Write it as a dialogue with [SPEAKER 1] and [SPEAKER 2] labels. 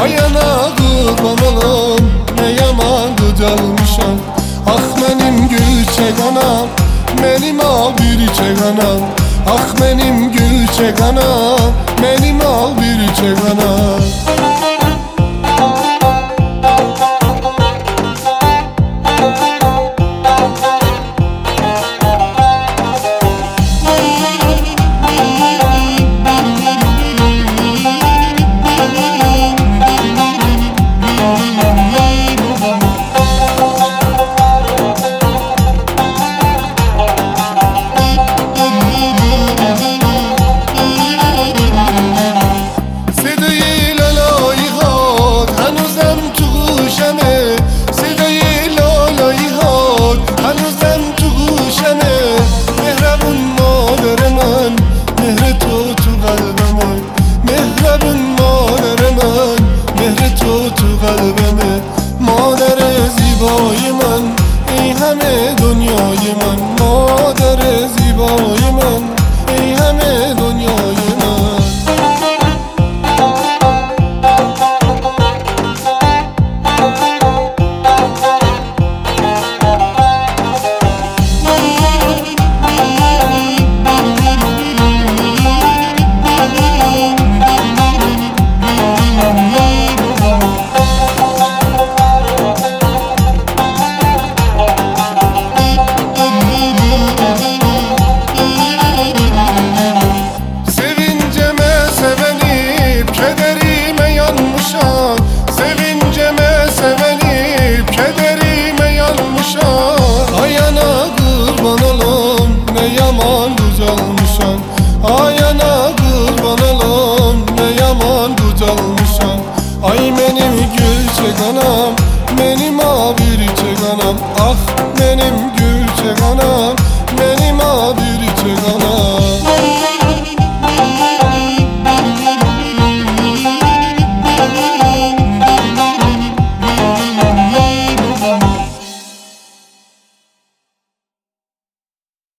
[SPEAKER 1] Ayana kurban olum, ne yaman qocalmışam. Ah mənim gülçək anam, mənim al bir çək anam. Ah mənim gülçək anam, mənim al bir çək anam. مادر زیبای من، ای همه دنیای من. مادر زیبای من، ای همه دنیای من. Ayana kurban olum, ne yaman qocalmışam. Ay mənim gülçək anam, mənim abirçək anam. Ah mənim gülçək anam, mənim abirçək anam.